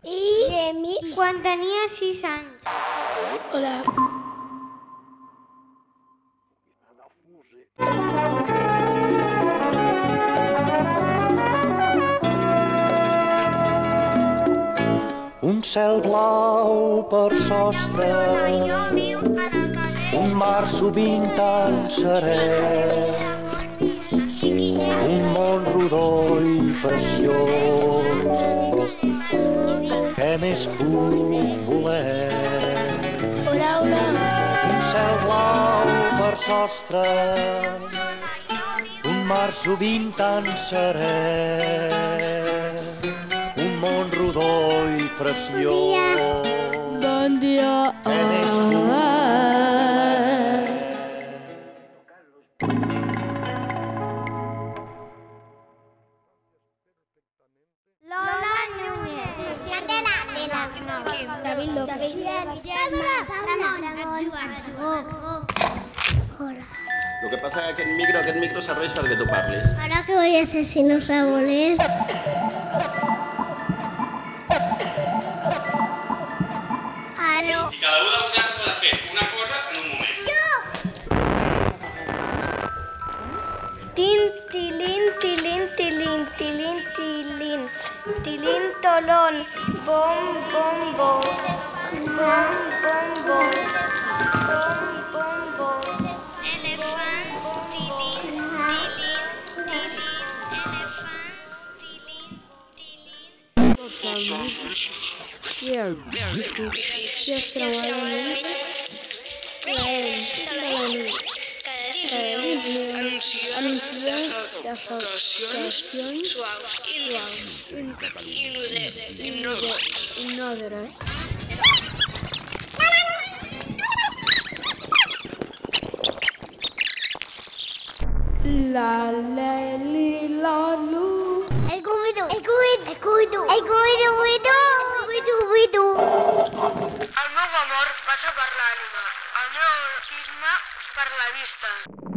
I gemí quan tenia 6 anys. Hola. Un cel blau per sostre, un mar sovint tan serè, un món rodó i preciós, què més puc voler? Hola, hola. Un cel blau per sostre, un mar sovint tan serè, un món rodó i preciós. Bon dia. Què més puc Lola Núñez. David López. Hola. Lo que pasa es que aquest micro serveix perquè tu parlis. ¿Ahora qué voy a hacer si no sabo leer? Aló. I cada un de vosaltres ha de fer una cosa en un moment. Tin, tilín, tilín, tilín, tilín, tilín, tilín, tolón, bom, bom, bom, bom, bom, bom, bom, bom, bom, elefant, tilín, tilín, tilín, elefant, tilín. I extremadament anuncia defecacions suaus i inodores. La Leli, la Lu. El cubito, el cubito, el cubito, el cubito, cubito, cubito. El meu amor passa per l'ànima, el meu autisme per la vista.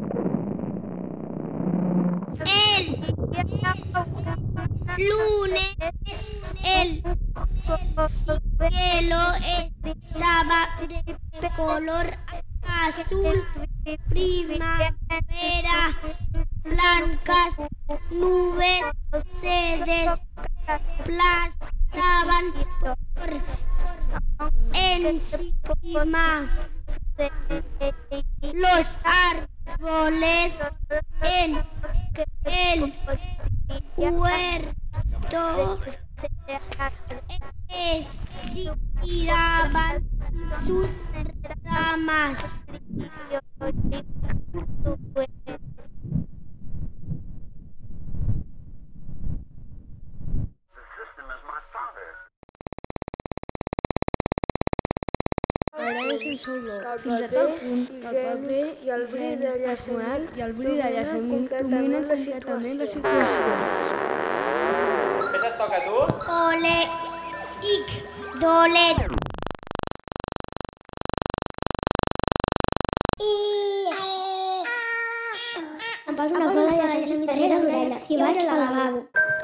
El lunes el cielo estaba de color azul, primavera, blancas nubes se desplazaban por encima. Los árboles en el huerto estiraban sus ramas. M'agrada sense olor, fins a tal punt que el paper i el bri de llaciment dominen completament la situació. Què et toca a tu? Ole, ic, dole. Em poso una bola de sense darrere l'orella i vaig al lavabo.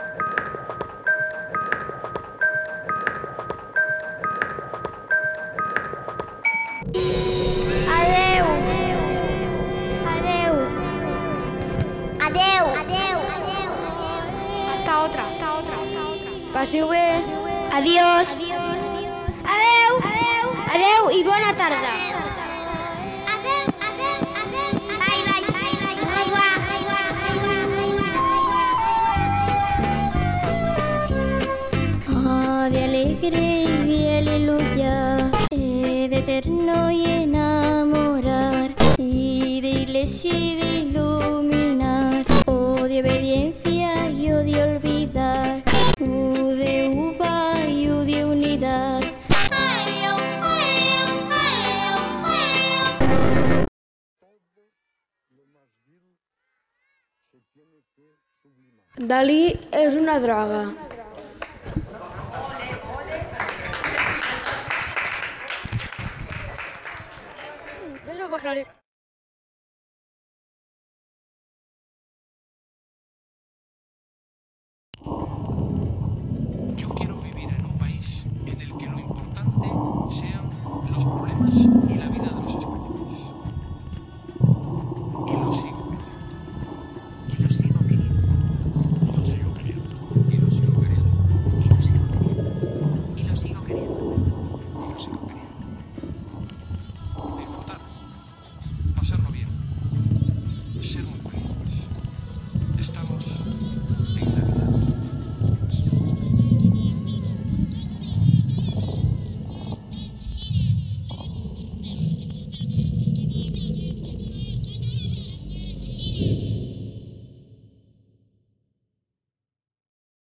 Adeu. Adeu. Adeu. Adeu. Hasta otra. Passeu bé. Adiós. Adeu. Adeu i bona tarda. Adeu. Bye. Oh, de alegre y de aleluya, de eterno y enamorar, y de iglesia y de iluminar, oh, de obediencia y oh, de olvidar, de uva y de unidad. Dalí és una droga. Deixa-ho per